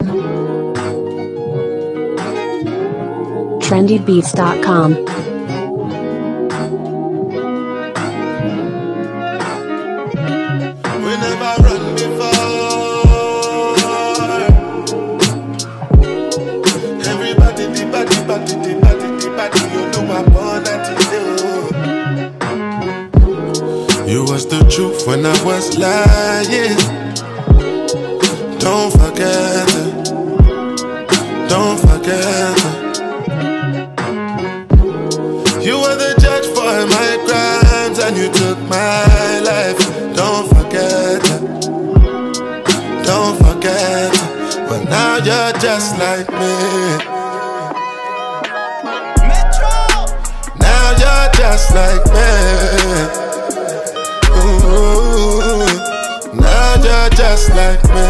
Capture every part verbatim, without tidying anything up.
trendy beats dot com. We never run before. Everybody, the body, body, the body, the body, you know I'm born at you. You was the truth when I was lying. Don't forget it. Don't forget it. You were the judge for my crimes and you took my life. Don't forget it. Don't forget it. But now you're just like me. Now you're just like me. Ooh, now you're just like me.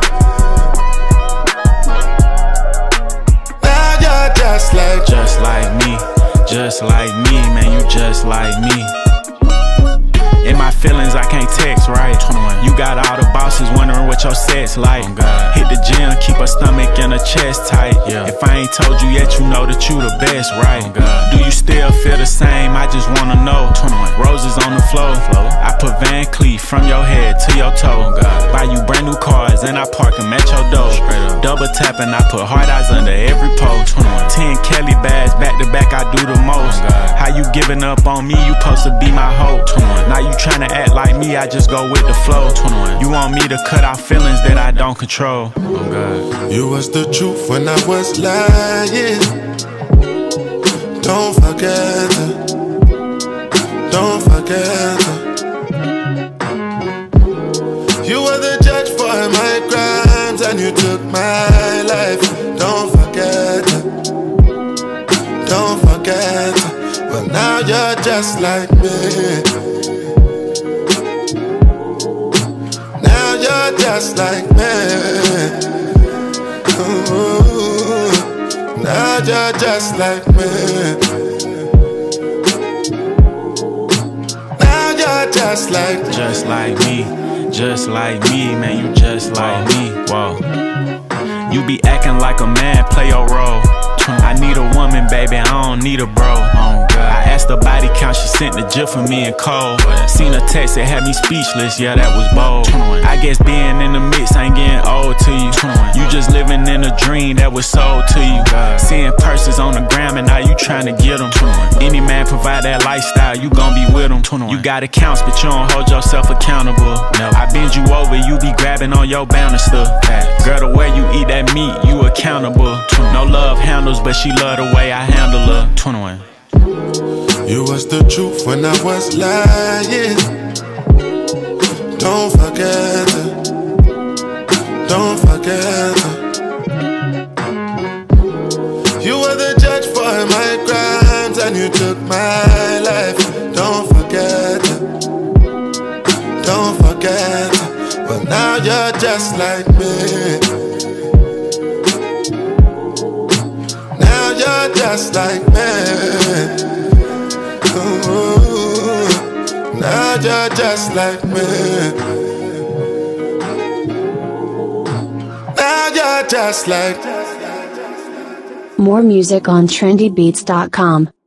Now you're just like Just like me, just like me, man, you just like me. In my feelings, I can't text, right? You got all the bosses wondering what your set's like. Hit the gym, keep a stomach and a chest tight. If I ain't told you yet, you know that you the best, right? Do you still feel the same? I just wanna know. Roses on the floor. I put Van Cleef from your head to your toe. Buy you brand new cars and I park them at your door. Double tapping, I put hard eyes under every post. Ten Kelly bags back to back, I do the most. How you giving up on me? You supposed to be my hope. Now you tryna act like me, I just go with the flow. You want me to cut out feelings that I don't control. Oh God. You was the truth when I was lying. Don't forget it. Don't forget it. You were the judge for my crimes and you took my life. Don't forget it. Don't forget it. But now you're just like me. Now you're just like me. Ooh, now you're just like me. Now you're just like me. Just like me, just like me, man, you just like me. Whoa. You be acting like a man, play your role. I need a woman, baby, I don't need a bro. Oh God. I asked the body count, she sent the gif for me in cold. Seen a text that had me speechless, yeah, that was bold. I guess being in the mix ain't getting old to you. You just living in a dream that was sold to you. Seeing purses on the gram and now you trying to get them. Any man provide that lifestyle, you gon' be with them. You got accounts, but you don't hold yourself accountable. I bend you over, you be grabbing on your bound and stuff. Girl, the way you eat that meat, you accountable. No love handles, but she love the way I handle her. twenty-one. You was the truth when I was lying. Don't forget it. Don't forget it. You were the judge for my crimes and you took my life. Don't forget it. Don't forget it. But now you're just like me. Now you're just like me. Ooh, now you're just like me. Now you're just like. More music on trendy beats dot com.